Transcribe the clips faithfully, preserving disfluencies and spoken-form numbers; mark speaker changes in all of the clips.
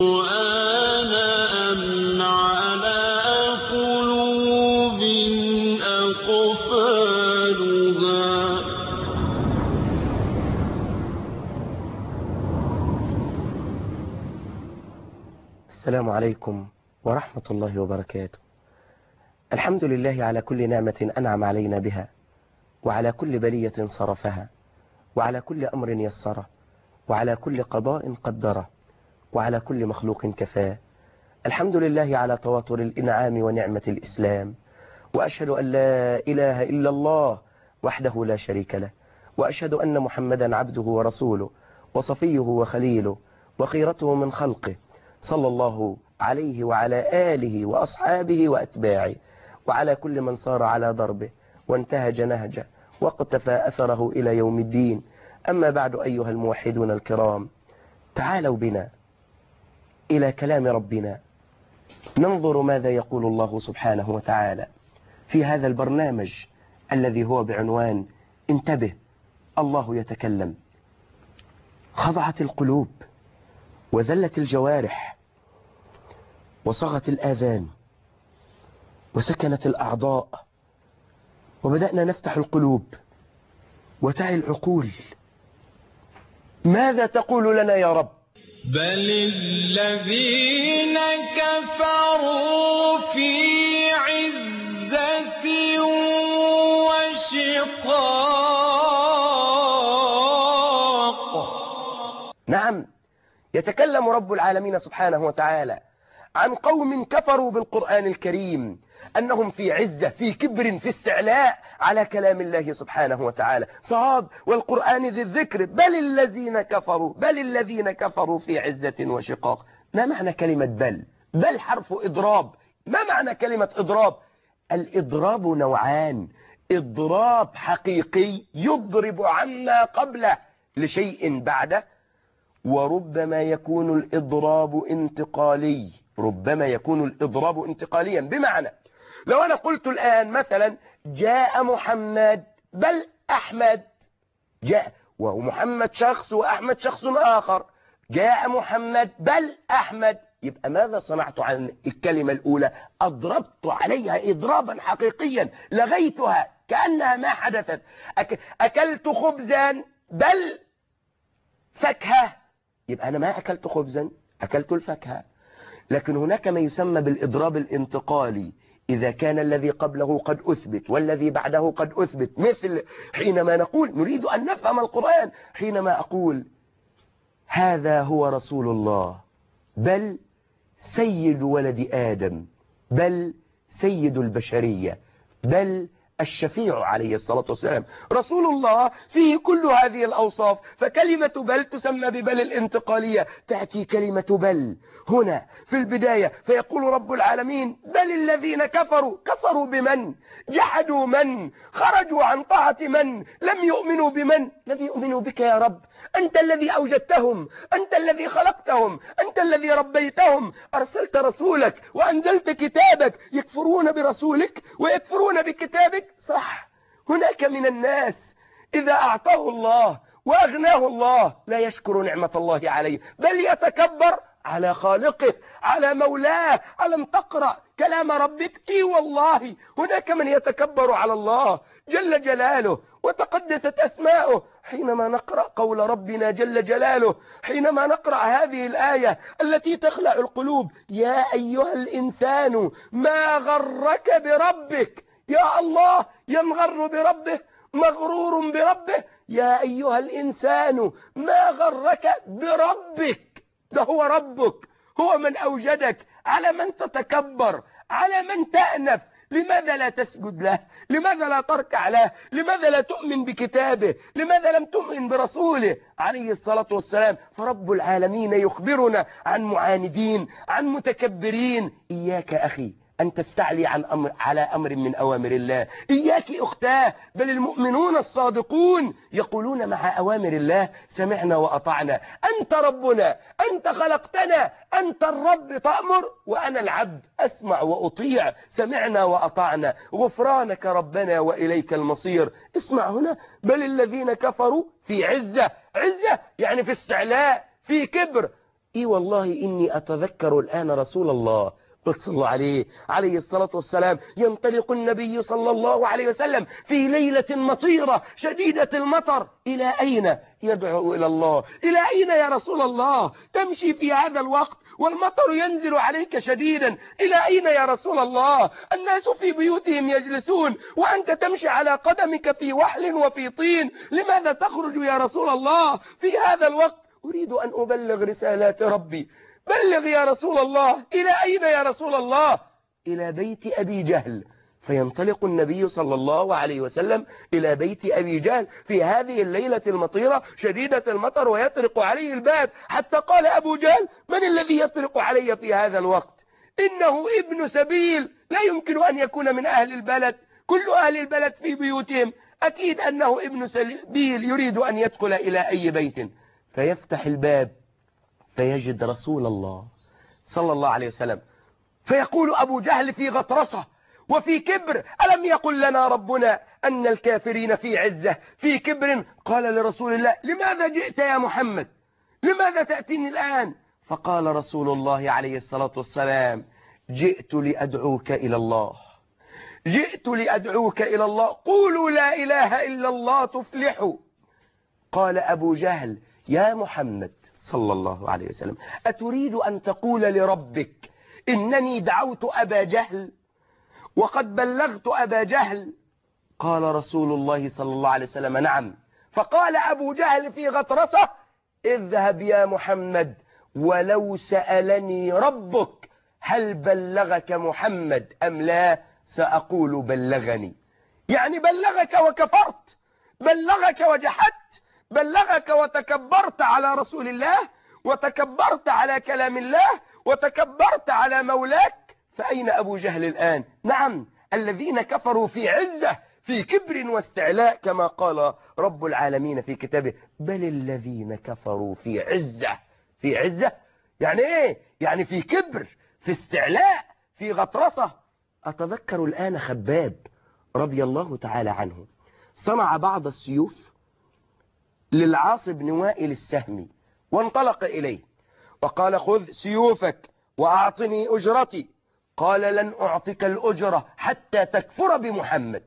Speaker 1: وآناء على قلوب أقفالها.
Speaker 2: السلام عليكم ورحمة الله وبركاته. الحمد لله على كل نعمة أنعم علينا بها، وعلى كل بلية صرفها، وعلى كل أمر يسره، وعلى كل قضاء قدره، وعلى كل مخلوق كفاه. الحمد لله على تواتر الإنعام ونعمة الإسلام، وأشهد أن لا إله إلا الله وحده لا شريك له، وأشهد أن محمدا عبده ورسوله وصفيه وخليله وخيرته من خلقه، صلى الله عليه وعلى آله وأصحابه وأتباعه، وعلى كل من صار على ضربه وانتهج نهجه واقتفى أثره إلى يوم الدين. أما بعد، أيها الموحدون الكرام، تعالوا بنا إلى كلام ربنا، ننظر ماذا يقول الله سبحانه وتعالى في هذا البرنامج الذي هو بعنوان انتبه الله يتكلم. خضعت القلوب وذلت الجوارح وصغت الآذان وسكنت الأعضاء، وبدأنا نفتح القلوب وتعي العقول. ماذا تقول لنا يا رب؟
Speaker 1: بل الذين كفروا في عزة وشقاق.
Speaker 2: نعم، يتكلم رب العالمين سبحانه وتعالى عن قوم كفروا بالقرآن الكريم، أنهم في عزة، في كبر، في استعلاء على كلام الله سبحانه وتعالى. صاد والقرآن ذي الذكر، بل الذين كفروا بل الذين كفروا في عزة وشقاق. ما معنى كلمة بل؟ بل حرف إضراب. ما معنى كلمة إضراب؟ الإضراب نوعان: إضراب حقيقي يضرب عما قبله لشيء بعده، وربما يكون الإضراب انتقالي. ربما يكون الإضراب انتقاليا، بمعنى لو أنا قلت الآن مثلا جاء محمد بل أحمد، جاء ومحمد شخص وأحمد شخص آخر، جاء محمد بل أحمد، يبقى ماذا صنعت عن الكلمة الأولى؟ أضربت عليها إضرابا حقيقيا، لغيتها كأنها ما حدثت. أك... أكلت خبزا بل فاكهة، يبقى أنا ما أكلت خبزا، أكلت الفاكهة. لكن هناك ما يسمى بالإضراب الانتقالي، إذا كان الذي قبله قد أثبت والذي بعده قد أثبت، مثل حينما نقول نريد أن نفهم القرآن، حينما أقول هذا هو رسول الله بل سيد ولد آدم بل سيد البشرية بل الشفيع عليه الصلاة والسلام. رسول الله فيه كل هذه الأوصاف، فكلمة بل تسمى ببل الانتقالية. تأتي كلمة بل هنا في البداية فيقول رب العالمين بل الذين كفروا. كفروا بمن؟ جحدوا من؟ خرجوا عن طاعة من؟ لم يؤمنوا بمن؟ لم يؤمنوا بك يا رب. أنت الذي أوجدتهم، أنت الذي خلقتهم، أنت الذي ربيتهم، أرسلت رسولك وأنزلت كتابك، يكفرون برسولك ويكفرون بكتابك. صح، هناك من الناس إذا أعطاه الله وأغناه الله لا يشكر نعمة الله عليه، بل يتكبر على خالقه، على مولاه. ألم تقرأ كلام ربك؟ إي والله هناك من يتكبر على الله جل جلاله وتقدست أسماؤه. حينما نقرأ قول ربنا جل جلاله، حينما نقرأ هذه الآية التي تخلع القلوب: يا أيها الإنسان ما غرك بربك. يا الله ينغر بربه، مغرور بربه. يا أيها الإنسان ما غرك بربك، ده هو ربك، هو من أوجدك. على من تتكبر؟ على من تأنف؟ لماذا لا تسجد له؟ لماذا لا تركع له؟ لماذا لا تؤمن بكتابه؟ لماذا لم تؤمن برسوله عليه الصلاة والسلام؟ فرب العالمين يخبرنا عن معاندين، عن متكبرين. إياك أخي أن تستعلي عن أمر على أمر من أوامر الله. إياك أختاه، بل المؤمنون الصادقون يقولون مع أوامر الله سمعنا وأطعنا. أنت ربنا، أنت خلقتنا، أنت الرب تأمر وأنا العبد أسمع وأطيع. سمعنا وأطعنا، غفرانك ربنا وإليك المصير. اسمع هنا: بل الذين كفروا في عزة. عزة يعني في استعلاء، في كبر. إي والله إني أتذكر الآن رسول الله صلى عليه عليه الصلاة والسلام ينطلق النبي صلى الله عليه وسلم في ليلة مطيرة شديدة المطر. إلى أين يدعو إلى الله؟ إلى أين يا رسول الله تمشي في هذا الوقت والمطر ينزل عليك شديدا؟ إلى أين يا رسول الله؟ الناس في بيوتهم يجلسون وأنت تمشي على قدمك في وحل وفي طين. لماذا تخرج يا رسول الله في هذا الوقت؟ أريد أن أبلغ رسالات ربي. بلغ يا رسول الله. إلى أين يا رسول الله؟ إلى بيت أبي جهل. فينطلق النبي صلى الله عليه وسلم إلى بيت أبي جهل في هذه الليلة المطيرة شديدة المطر ويطرق عليه الباب، حتى قال أبو جهل: من الذي يطرق علي في هذا الوقت؟ إنه ابن سبيل، لا يمكن أن يكون من أهل البلد، كل أهل البلد في بيوتهم، أكيد أنه ابن سبيل يريد أن يدخل إلى أي بيت. فيفتح الباب فيجد رسول الله صلى الله عليه وسلم، فيقول أبو جهل في غطرسة وفي كبر: ألم يقل لنا ربنا أن الكافرين في عزة في كبر؟ قال لرسول الله: لماذا جئت يا محمد؟ لماذا تأتيني الآن؟ فقال رسول الله عليه الصلاة والسلام: جئت لأدعوك إلى الله، جئت لأدعوك إلى الله، قولوا لا إله إلا الله تفلحوا. قال أبو جهل: يا محمد صلى الله عليه وسلم، أتريد أن تقول لربك إنني دعوت أبا جهل وقد بلغت أبا جهل؟ قال رسول الله صلى الله عليه وسلم: نعم. فقال أبو جهل في غطرسة: اذهب يا محمد ولو سألني ربك هل بلغك محمد أم لا سأقول بلغني. يعني بلغك وكفرت، بلغك وجحدت، بلغك وتكبرت على رسول الله، وتكبرت على كلام الله، وتكبرت على مولاك. فأين أبو جهل الآن؟ نعم، الذين كفروا في عزة في كبر واستعلاء، كما قال رب العالمين في كتابه: بل الذين كفروا في عزة. في عزة يعني ايه؟ يعني في كبر، في استعلاء، في غطرسة. أتذكر الآن خباب رضي الله تعالى عنه صنع بعض السيوف للعاص بن وائل السهمي، وانطلق إليه وقال: خذ سيوفك وأعطني أجرتي. قال: لن أعطيك الأجرة حتى تكفر بمحمد.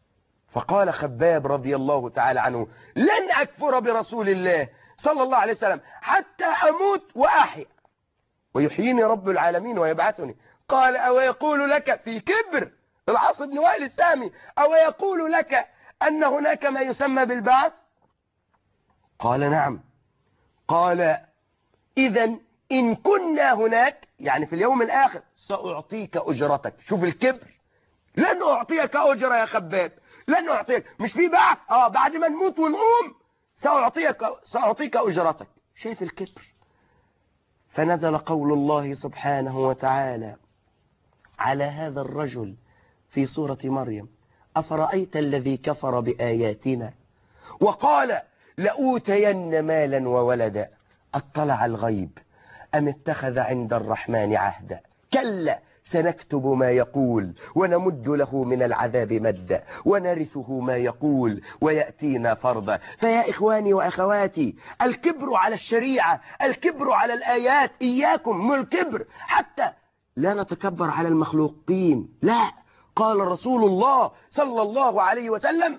Speaker 2: فقال خباب رضي الله تعالى عنه: لن أكفر برسول الله صلى الله عليه وسلم حتى أموت وأحيا، ويحييني رب العالمين ويبعثني. قال: أو يقول لك في كبر العاص بن وائل السهمي: أو يقول لك أن هناك ما يسمى بالبعث؟ قال: نعم. قال: إذن إن كنا هناك، يعني في اليوم الآخر، سأعطيك أجرتك. شوف الكبر، لن أعطيك أجرة يا خباب، لن أعطيك، مش في بعث، آه بعد ما نموت ونقوم سأعطيك, سأعطيك أجرتك. شايف الكبر؟ فنزل قول الله سبحانه وتعالى على هذا الرجل في سورة مريم: أفرأيت الذي كفر بآياتنا وقال لأوتين مالا وولدا أطلع الغيب أم اتخذ عند الرحمن عهدا كلا سنكتب ما يقول ونمد له من العذاب مدا ونرثه ما يقول ويأتينا فرضا. فيا إخواني وأخواتي، الكبر على الشريعة، الكبر على الآيات، إياكم من الكبر، حتى لا نتكبر على المخلوقين، لا. قال رسول الله صلى الله عليه وسلم: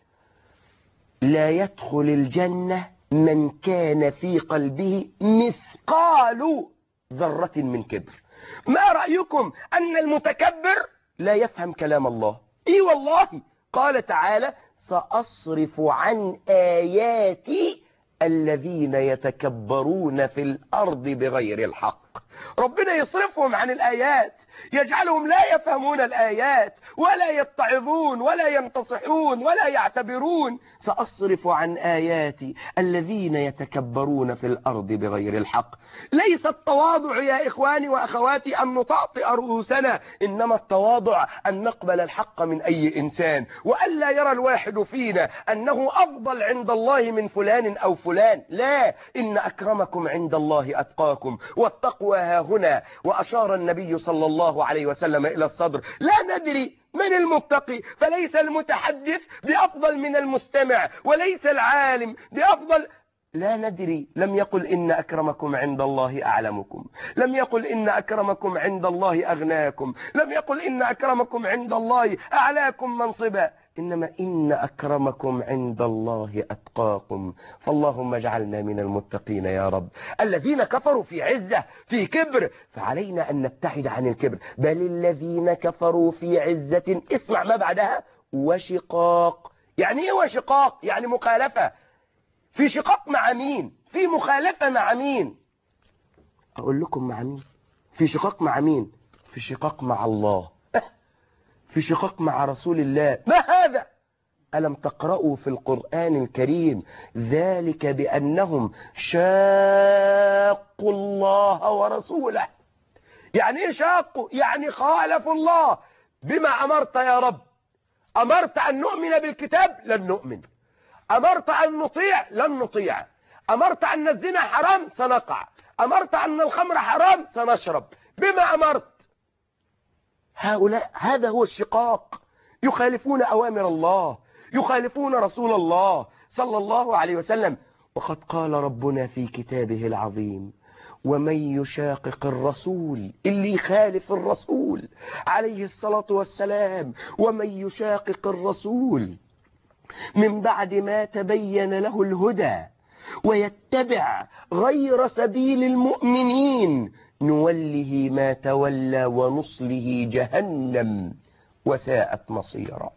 Speaker 2: لا يدخل الجنة من كان في قلبه مثقال ذرة من كبر. ما رأيكم أن المتكبر لا يفهم كلام الله؟ إي والله، قال تعالى: سأصرف عن آياتي الذين يتكبرون في الأرض بغير الحق. ربنا يصرفهم عن الآيات، يجعلهم لا يفهمون الآيات ولا يتعظون ولا ينتصحون ولا يعتبرون. سأصرف عن آياتي الذين يتكبرون في الأرض بغير الحق. ليس التواضع يا إخواني وأخواتي أن نطأطئ رؤوسنا، إنما التواضع أن نقبل الحق من أي إنسان، وأن لا يرى الواحد فينا أنه أفضل عند الله من فلان أو فلان. لا، إن أكرمكم عند الله أتقاكم، والتقوى ها هنا. وأشار النبي صلى الله عليه وسلم إلى الصدر: لا ندري من المتقي، فليس المتحدث بأفضل من المستمع، وليس العالم بأفضل، لا ندري. لم يقل إن أكرمكم عند الله أعلمكم، لم يقل إن أكرمكم عند الله أغناكم، لم يقل إن أكرمكم عند الله أعلاكم منصبا، إنما إن أكرمكم عند الله أتقاكم. فاللهم اجعلنا من المتقين يا رب. الذين كفروا في عزة في كبر، فعلينا أن نبتعد عن الكبر. بل الذين كفروا في عزة، اسمع ما بعدها، وشقاق. يعني إيه وشقاق؟ يعني مخالفة. في شقاق مع مين؟ في مخالفة مع مين؟ أقول لكم مع مين؟ في شقاق مع مين؟ في شقاق مع الله، في شقاق مع رسول الله. ما هذا؟ ألم تقرأوا في القرآن الكريم ذلك بأنهم شاقوا الله ورسوله. يعني إيه شاقوا؟ يعني خالفوا الله. بما أمرت يا رب، أمرت أن نؤمن بالكتاب، لن نؤمن. أمرت أن نطيع، لن نطيع. أمرت أن الزنا حرام، سنقع. أمرت أن الخمر حرام، سنشرب. بما أمرت. هؤلاء هذا هو الشقاق. يخالفون أوامر الله، يخالفون رسول الله صلى الله عليه وسلم. وقد قال ربنا في كتابه العظيم: ومن يشاقق الرسول، اللي يخالف الرسول عليه الصلاة والسلام، ومن يشاقق الرسول من بعد ما تبين له الهدى ويتبع غير سبيل المؤمنين نوله ما تولى ونصله جهنم وساءت مصيرا.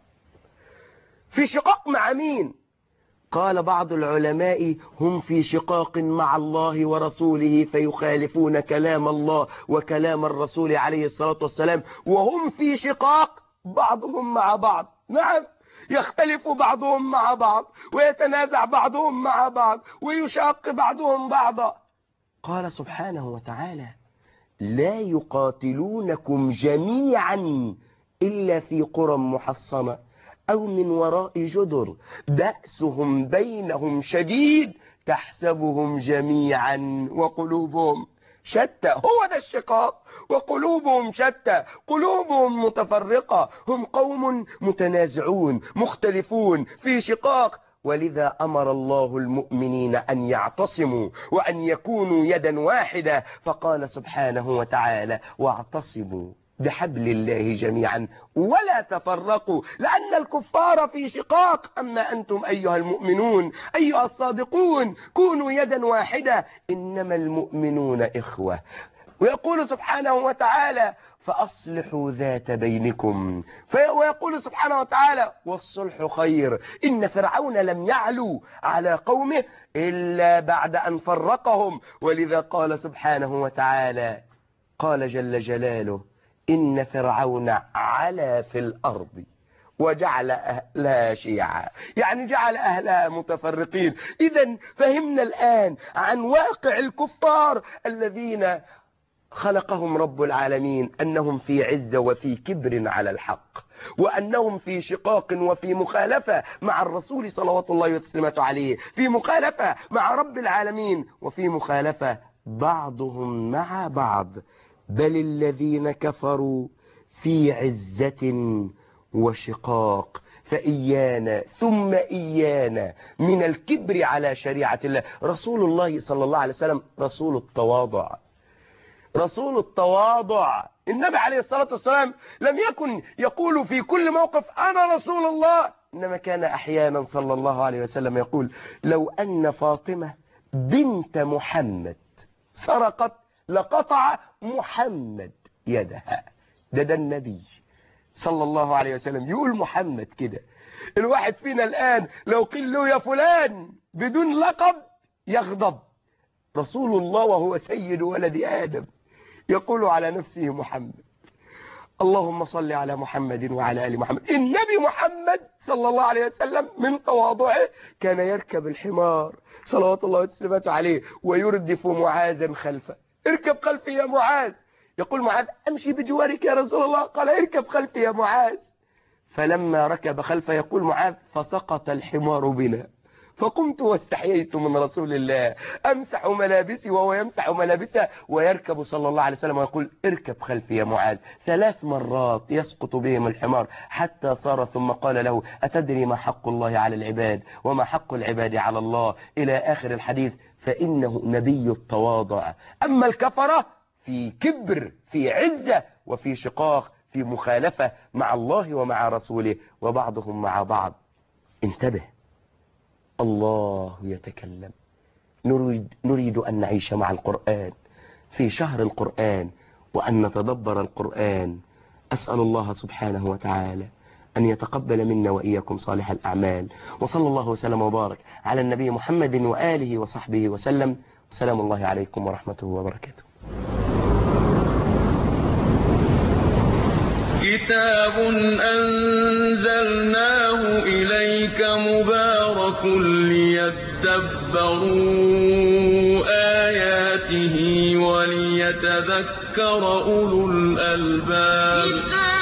Speaker 2: في شقاق مع مين؟ قال بعض العلماء: هم في شقاق مع الله ورسوله، فيخالفون كلام الله وكلام الرسول عليه الصلاة والسلام، وهم في شقاق بعضهم مع بعض. نعم، يختلف بعضهم مع بعض، ويتنازع بعضهم مع بعض، ويشاق بعضهم بعضا. قال سبحانه وتعالى: لا يقاتلونكم جميعا إلا في قرى محصنة أو من وراء جدر بأسهم بينهم شديد تحسبهم جميعا وقلوبهم شتى. هو ده الشقاق، وقلوبهم شتى، قلوبهم متفرقة. هم قوم متنازعون مختلفون في شقاق. ولذا أمر الله المؤمنين أن يعتصموا وأن يكونوا يدا واحدة، فقال سبحانه وتعالى: واعتصموا بحبل الله جميعا ولا تفرقوا، لأن الكفار في شقاق. أما أنتم أيها المؤمنون أيها الصادقون كونوا يدا واحدة، إنما المؤمنون إخوة. ويقول سبحانه وتعالى: فأصلحوا ذات بينكم. ويقول سبحانه وتعالى: والصلح خير. إن فرعون لم يعلو على قومه إلا بعد أن فرقهم. ولذا قال سبحانه وتعالى، قال جل جلاله: إن فرعون علا في الأرض وجعل أهلها شيعا، يعني جعل أهلها متفرقين. إذن فهمنا الآن عن واقع الكفار الذين خلقهم رب العالمين، أنهم في عزة وفي كبر على الحق، وأنهم في شقاق وفي مخالفة مع الرسول صلوات الله وسلامته عليه، في مخالفة مع رب العالمين، وفي مخالفة بعضهم مع بعض. بل الذين كفروا في عزة وشقاق. فإيانا ثم إيانا من الكبر على شريعة الله. رسول الله صلى الله عليه وسلم رسول التواضع، رسول التواضع. النبي عليه الصلاة والسلام لم يكن يقول في كل موقف أنا رسول الله، إنما كان أحيانا صلى الله عليه وسلم يقول: لو أن فاطمة بنت محمد سرقت لقطع محمد يدها. ده ده النبي صلى الله عليه وسلم يقول محمد كده. الواحد فينا الآن لو قيل له يا فلان بدون لقب يغضب. رسول الله وهو سيد ولد آدم يقول على نفسه محمد. اللهم صل على محمد وعلى آل محمد. النبي محمد صلى الله عليه وسلم من تواضعه كان يركب الحمار صلوات الله وسلامته عليه ويردف معاذا خلفه: اركب خلفي يا معاذ. يقول معاذ: أمشي بجوارك يا رسول الله. قال: اركب خلفي يا معاذ. فلما ركب خلفه يقول معاذ: فسقط الحمار بنا. فقمت واستحييت من رسول الله أمسح ملابسي وهو يمسح ملابسه، ويركب صلى الله عليه وسلم ويقول اركب خلفي يا معاذ. ثلاث مرات يسقط بهم الحمار حتى صار، ثم قال له أتدري ما حق الله على العباد وما حق العباد على الله، إلى آخر الحديث. فإنه نبي التواضع. أما الكفرة في كبر، في عزة، وفي شقاق، في مخالفة مع الله ومع رسوله، وبعضهم مع بعض. انتبه، الله يتكلم. نريد, نريد أن نعيش مع القرآن في شهر القرآن، وأن نتدبر القرآن. أسأل الله سبحانه وتعالى أن يتقبل منا وإياكم صالح الأعمال، وصلى الله وسلم وبارك على النبي محمد وآله وصحبه وسلم. سلام الله عليكم ورحمته وبركاته.
Speaker 1: كتاب أنزلناه إليك مبارك ليدبروا آياته وليتذكر أولو الألباب.